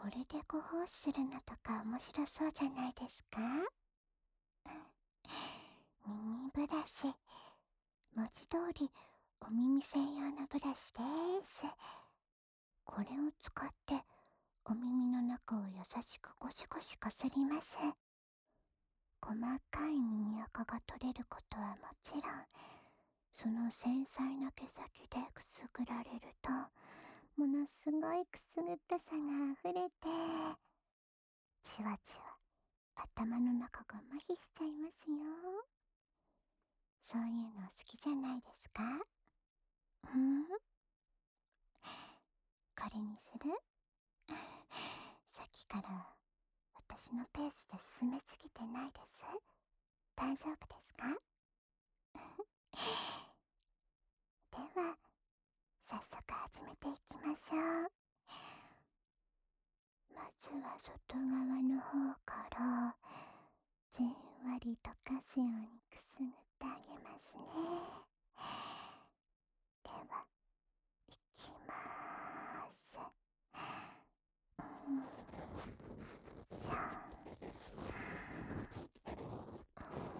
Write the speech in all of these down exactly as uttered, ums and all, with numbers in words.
これでご奉仕するのとか面白そうじゃないですか？耳ブラシ。文字通りお耳専用のブラシでーす。これを使ってお耳の中を優しくゴシゴシこすります。細かい耳垢が取れることはもちろん、その繊細な毛先でくすぐられると、ものすごいくすぐったさがあふれて、じわじわ頭の中が麻痺しちゃいますよ。そういうの好きじゃないですか？うん？これにする？さっきから私のペースで進めすぎてないです？大丈夫ですか？では、早速始めていきましょう。まずは外側の方からじんわり溶かすようにくすぐってあげますね。では、いきまーす。うん、さん、うん、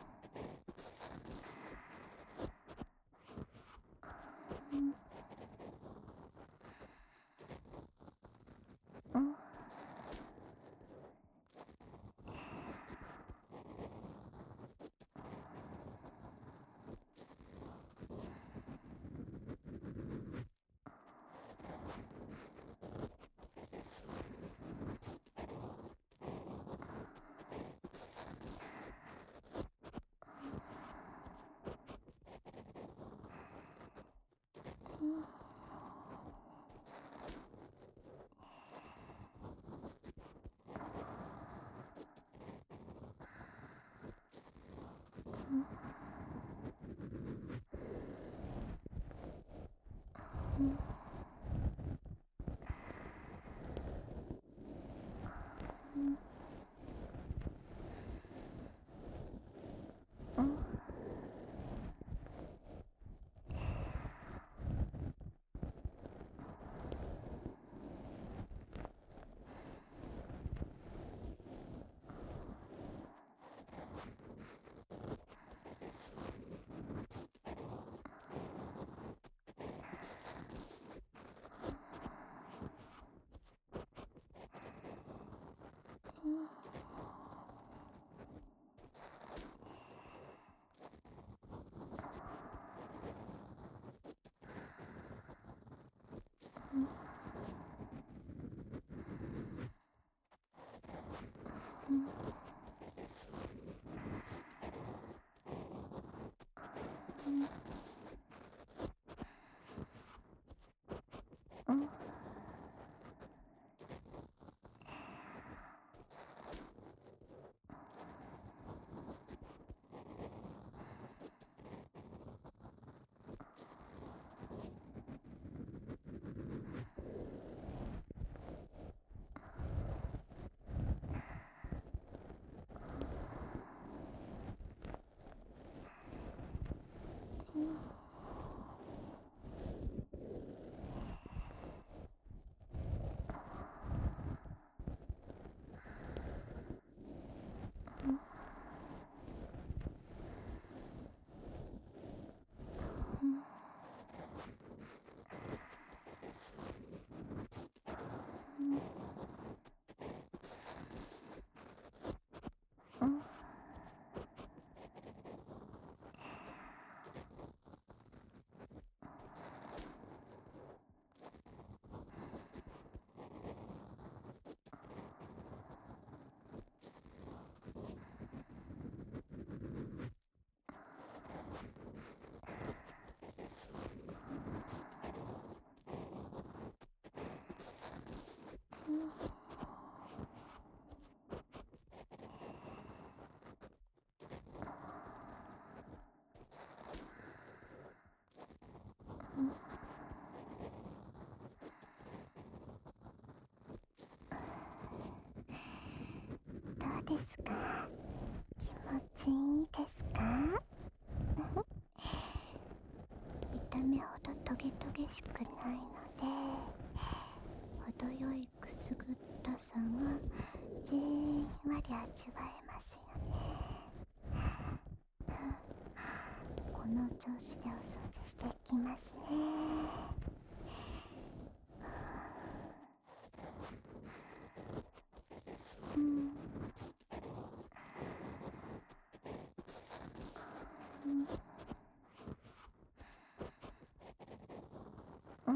うん、うん、うん。うん。うん。うん。どうですか？気持ちいいですか？見た目ほどトゲトゲしくないので、程よいくすぐっさがじんわり味わえますよね。この調子でお掃除していきますね。うん。うん。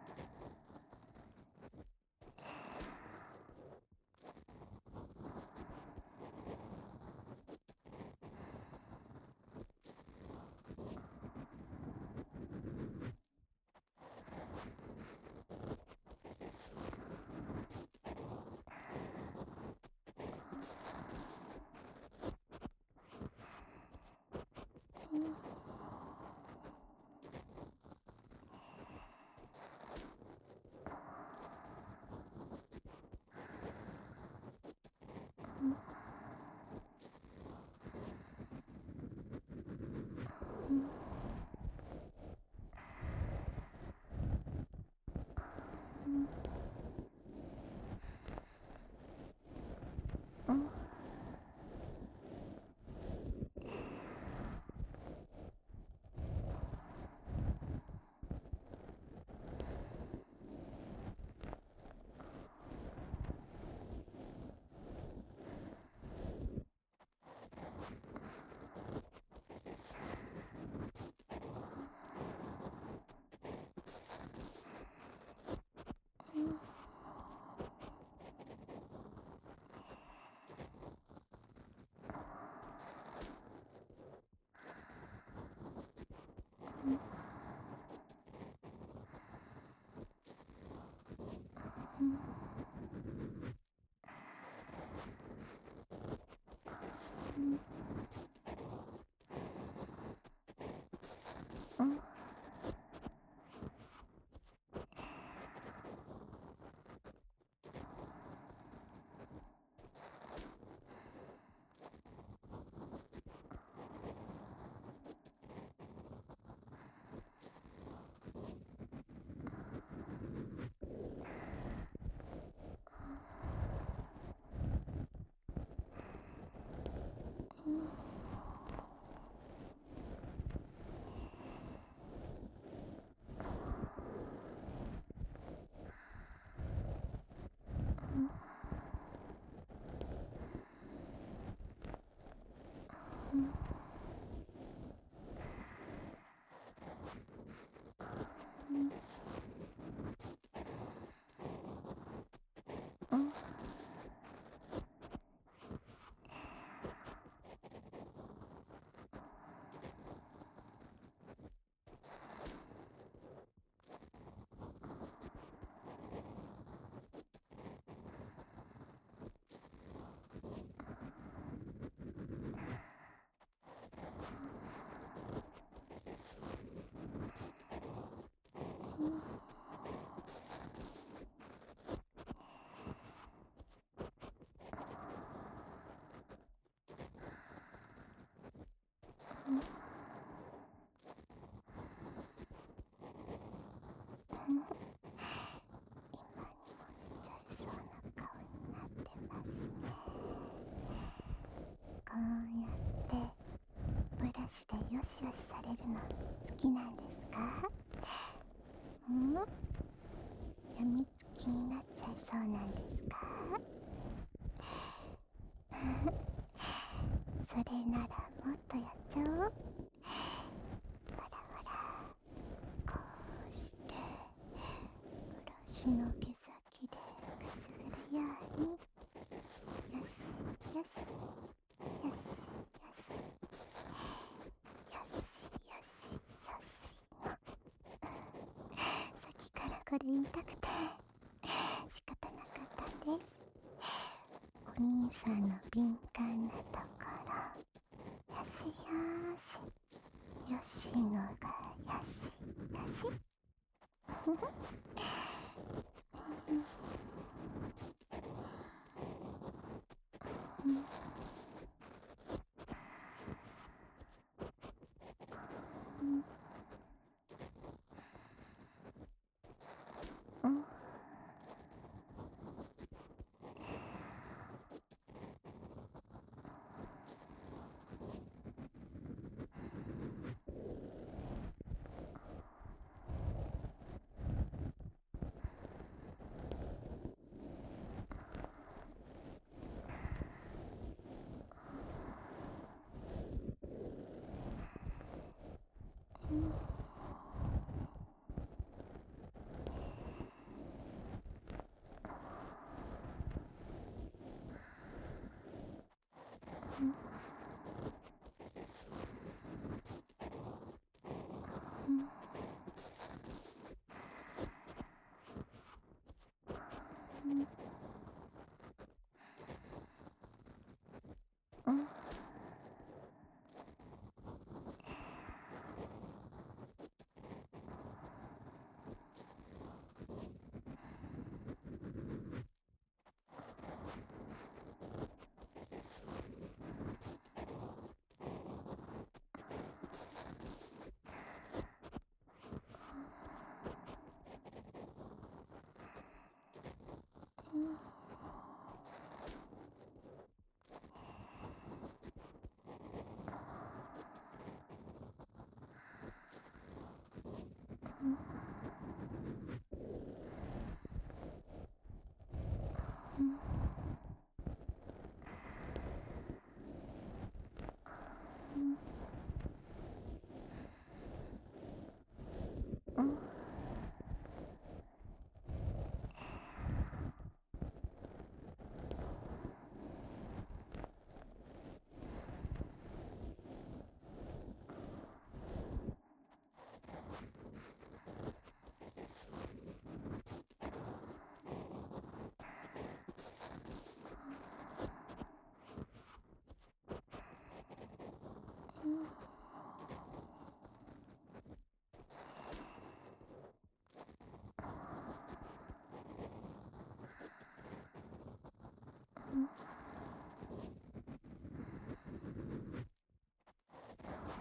うん。うん。うん。そうな顔になってますね。こうやってブラシでよしよしされるの好きなんですか？うん？やみつきになっちゃいそうなんですか？それならもっとやっちゃおう。ほらほら、こうしてブラシの毛先でくすぐるように、よしよしよしよしよしよしよしのさっきからこれ言いたくて仕方なかったんです。お兄さんの敏感なところ、よしよしよしのがよしよしうん。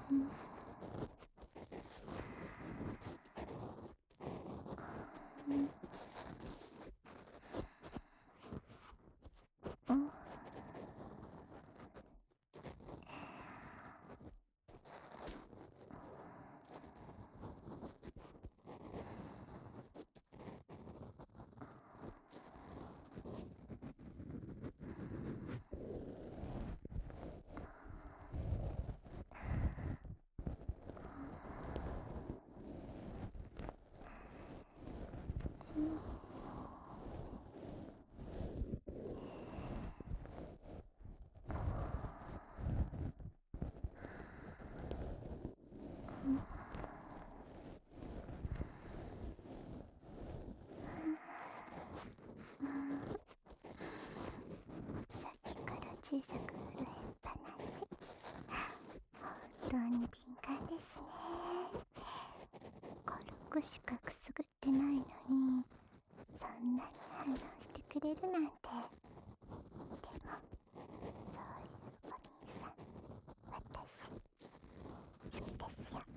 さっきから小さく震えっぱなし。本当に敏感ですね。軽くしかくすぐってないのにそんなに反応してくれるなんて。でもそういうお兄さん私好きですよ。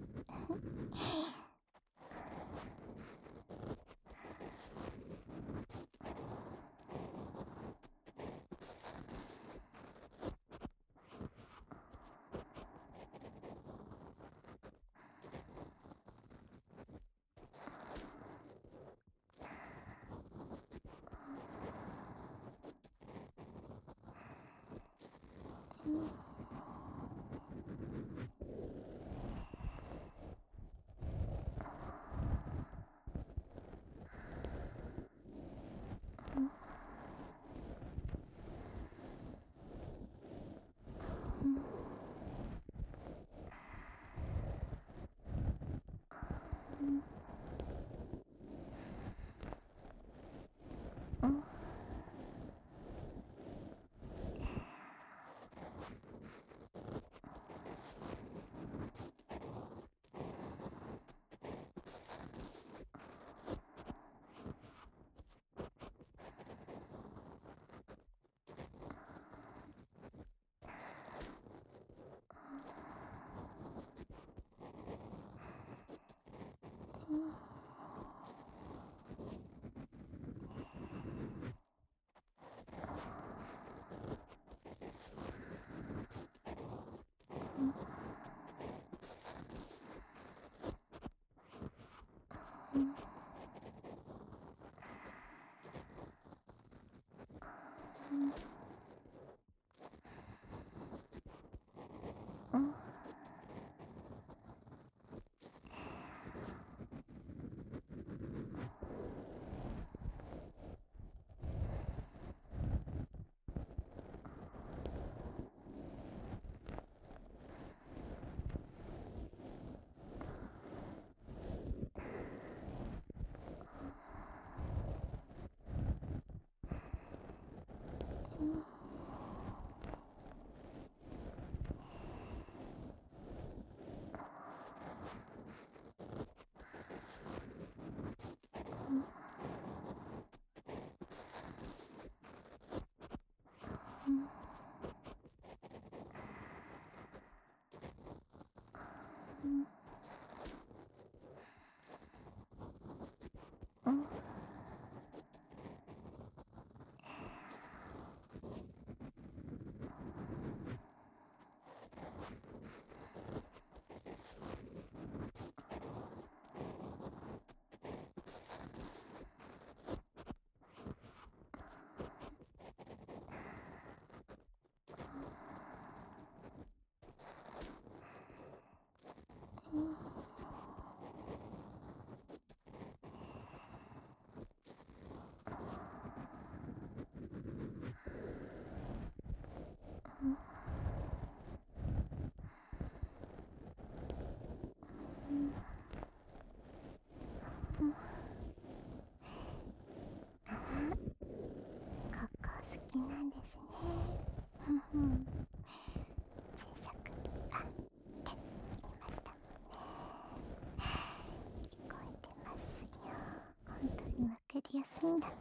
ここ好きなんですね。ふんふん。小さくあって言いましたもんね。聞こえてますよ。本当にわかりやすいんだから。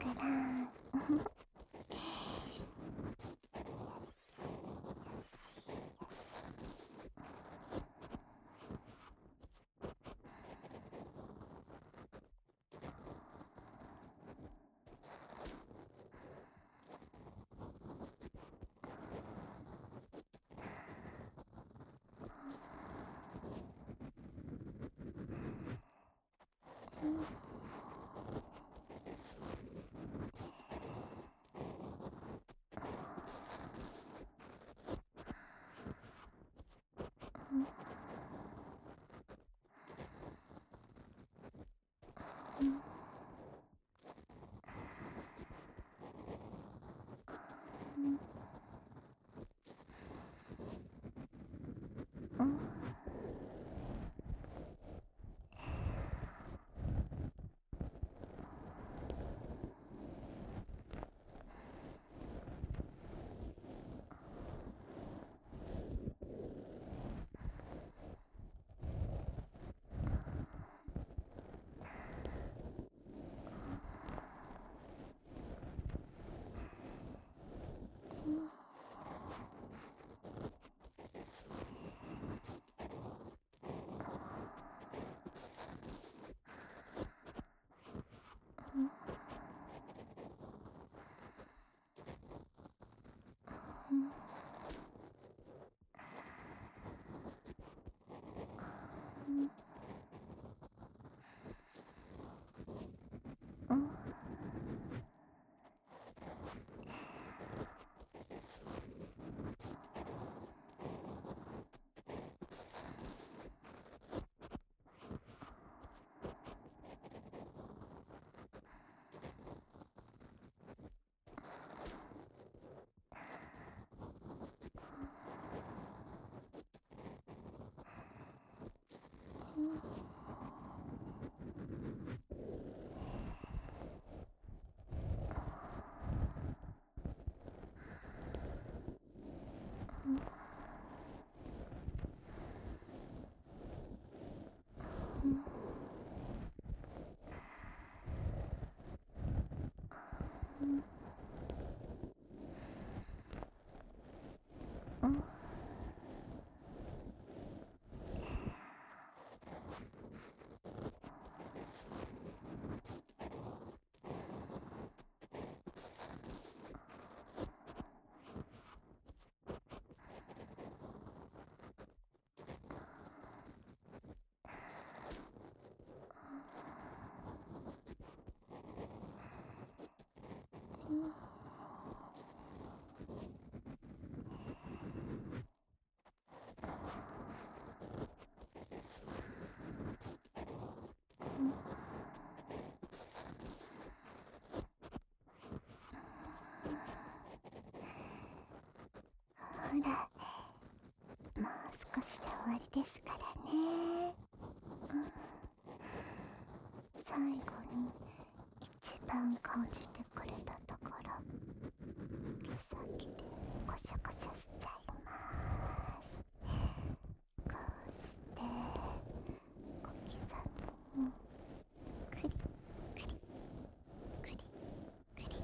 うんうんうんほら、もう少しで終わりですからね。うん、最後に一番感じてくれたところ、毛先でコシャコシャしちゃいます。こうして小刻みにクリクリクリクリ。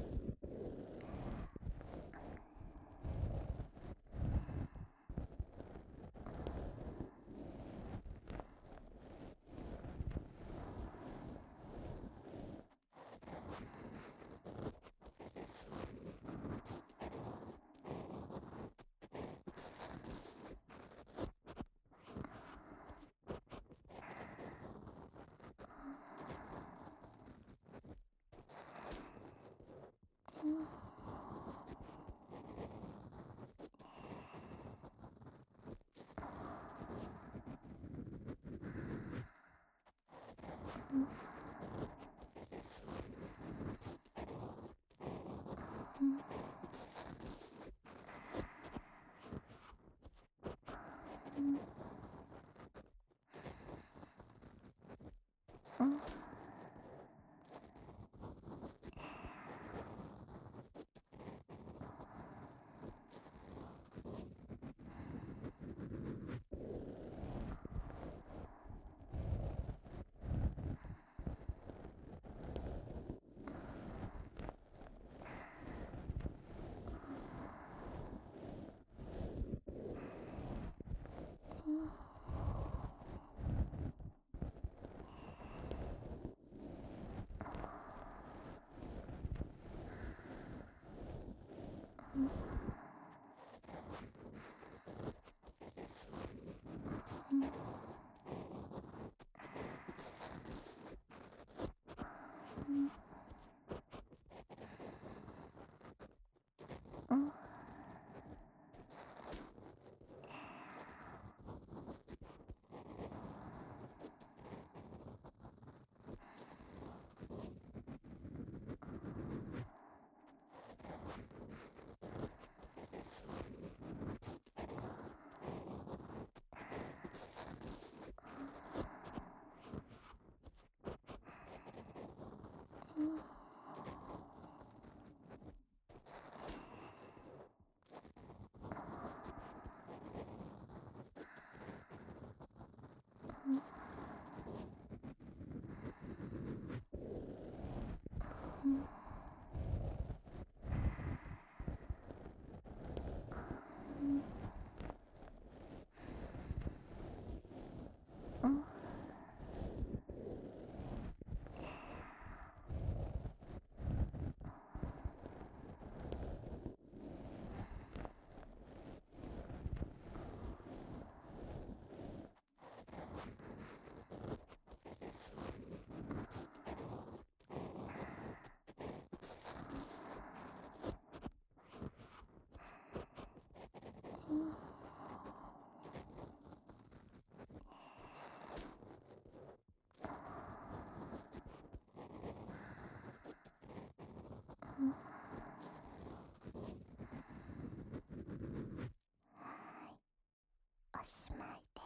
うんうんうんうんうんうんうんおしまいです。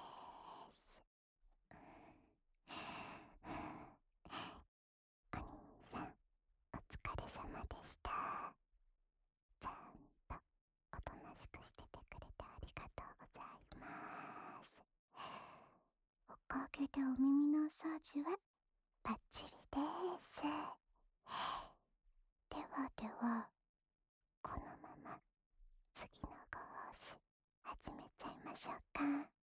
お兄さん、お疲れ様でした。ちゃんとおとなしくしててくれてありがとうございます。おかげでお耳のお掃除はバッチリです。 ではでは、このまま次のご奉仕始めちゃいましょうか。